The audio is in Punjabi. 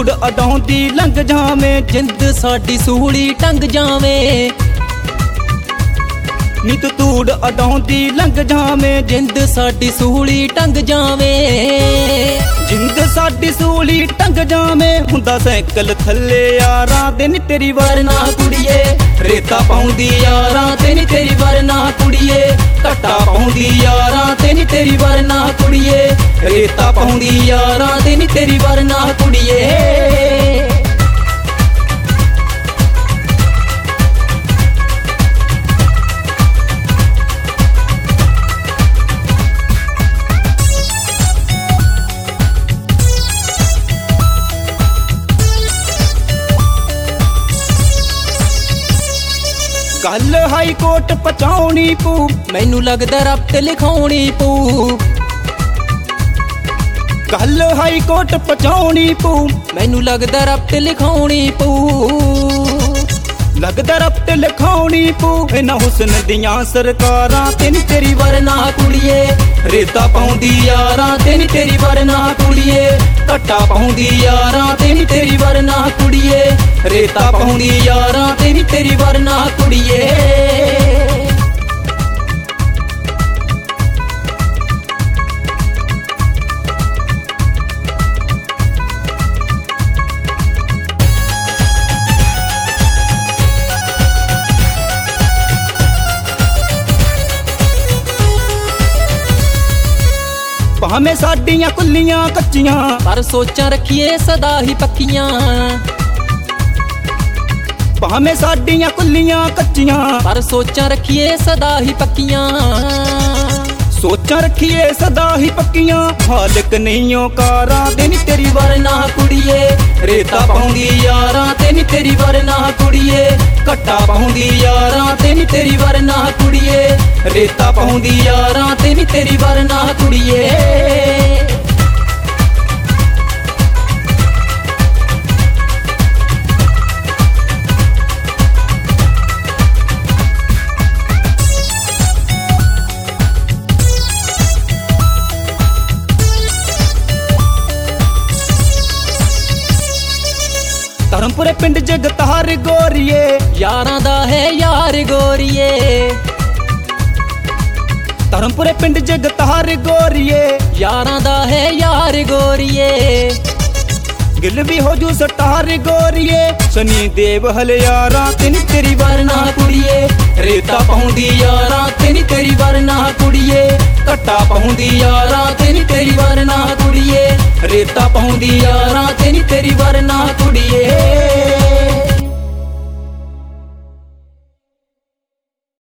ਤੂੜ ਅਡਾਉਂਦੀ ਲੰਘ ਜਾਵੇਂ, ਜਿੰਦ ਸਾਡੀ ਸੂਲੀ ਟੰਗ ਜਾਵੇਂ। ਨੀ ਤੂੰ ਤੂੜ ਅਡਾਉਂਦੀ ਲੰਘ ਜਾਵੇਂ, ਜਿੰਦ ਸਾਡੀ ਸੂਲੀ ਟੰਗ ਜਾਵੇਂ। ਜਿੰਦ ਸਾਡੀ ਸੂਲੀ ਟੰਗ ਜਾਵੇਂ, ਹੁੰਦਾ ਸਾਈਕਲ ਥੱਲੇ ਯਾਰਾਂ ਦੇ ਨੀ ਤੇਰੀ ਵਰਨਾ ਕੁੜੀਏ, ਰੇਤਾ ਪਾਉਂਦੀ ਯਾਰਾਂ ਤੇ ਨੀ ਤੇਰੀ ਵਰਨਾ ਕੁੜੀਏ। ਘੱਟਾ ਪਾਉਂਦੀ ਯਾਰਾਂ ਤੇ ਨੀ ਤੇਰੀ ਵਰਨਾ ਕੁੜੀਏ। ਰੇਤਾ ਪਾਉਂਦੀ ਯਾਰਾਂ ਤੇ ਨੀ ਤੇਰੀ ਵਰਨਾ ਕੁੜੀਏ। ਗੱਲ ਹਾਈ ਕੋਰਟ ਪਹੁੰਚਾਉਣੀ ਪੂ, ਮੈਨੂੰ ਲੱਗਦਾ ਰੱਬ ਤੇ ਲਿਖਾਉਣੀ ਪੂ। ਗੱਲ ਹਾਈ ਕੋਰਟ ਪਹੁੰਚਾਉਣੀ ਪੂ, ਮੈਨੂੰ ਲੱਗਦਾ ਰੱਬ ਤੇ ਲਿਖਾਉਣੀ ਪੂ। ਲੱਗਦਾ ਰੱਬ ਤੇ ਲਿਖਾਉਣੀ ਪੂ, ਇਹਨਾਂ ਹੁਸਨ ਦੀਆਂ ਸਰਕਾਰਾਂ ਤੇ ਨੀ ਤੇਰੀ ਵਰਨਾ ਕੁੜੀਏ, ਰੇਤਾ ਪਾਉਂਦੀ ਯਾਰਾਂ ਤੇ ਨੀ ਤੇਰੀ ਵਰਨਾ ਕੁੜੀਏ। ਘੱਟਾ ਪਾਉਂਦੀ ਯਾਰਾਂ ਤੇ ਨੀ ਤੇਰੀ ਵਰਨਾ ਕੁੜੀਏ। ਰੇਤਾ ਪਾਉਂਦੀ ਯਾਰਾਂ ਤੇ ਨੀ ਤੇਰੀ ਵਰਨਾ ਕੁੜੀਏ। ਭਾਵੇਂ ਸਾਡੀਆਂ ਕੁੱਲੀਆਂ ਕੱਚੀਆਂ, ਪਰ ਸੋਚਾਂ ਰੱਖੀਏ ਸਦਾ ਹੀ ਪੱਕੀਆਂ। ਭਾਵੇਂ ਸਾਡੀਆਂ ਕੁੱਲੀਆਂ ਕੱਚੀਆਂ, ਪਰ ਸੋਚਾਂ ਰੱਖੀਏ ਸਦਾ ਹੀ ਪੱਕੀਆਂ। ਸੋਚਾਂ ਰੱਖੀਏ ਸਦਾ ਹੀ ਪੱਕੀਆਂ, ਮਾਲਕ ਨਹੀਂ ਔਕਾਰਾਂ ਦੇ ਨੀ ਤੇਰੀ ਵਰਨਾ ਕੁੜੀਏ, ਰੇਤਾ ਪਾਉਂਦੀ ਯਾਰਾਂ ਤੇ ਨੀ ਤੇਰੀ ਵਰਨਾ ਕੁੜੀਏ। ਘੱਟਾ ਪਾਉਂਦੀ ਯਾਰਾਂ ਤੇ ਨੀ ਤੇਰੀ ਵਰਨਾ ਕੁੜੀਏ। ਰੇਤਾ ਪਾਉਂਦੀ ਯਾਰਾਂ ਤੇ ਨੀ ਤੇਰੀ ਵਰਨਾ ਕੁੜੀਏ। ਧਰਮਪੁਰੇ ਪਿੰਡ ਜਗਤਾਰ ਗੋਰੀਏ, ਯਾਰਾਂ ਦਾ ਹੈ ਯਾਰ ਗੋਰੀਏ। ਧਰਮਪੁਰੇ ਪਿੰਡ ਜਗਤਾਰ ਗੋਰੀਏ, ਯਾਰਾਂ ਦਾ ਹੈ ਯਾਰ ਗੋਰੀਏ। ਗਿਲ ਵੀ ਹੋ ਜੂ ਸਟਾਰ ਗੋਰੀਏ, ਸਨੀ ਦੇਵ ਹਲਿਆਰਾਂ ਤੇ ਨੀ ਤੇਰੀ ਵਰਨਾ ਕੁੜੀਏ, ਰੇਤਾ ਪਾਉਂਦੀ ਯਾਰਾਂ ਤੇ ਨੀ ਤੇਰੀ ਵਰਨਾ ਕੁੜੀਏ। ਘੱਟਾ ਪਾਉਂਦੀ ਯਾਰਾਂ ਤੇ ਨੀ ਤੇਰੀ ਵਰਨਾ ਕੁੜੀਏ। ਰੇਤਾ ਪਾਉਂਦੀ ਯਾਰਾਂ ਤੇ ਨੀ ਤੇਰੀ ਵਰਨਾ ਕੁੜੀਏ।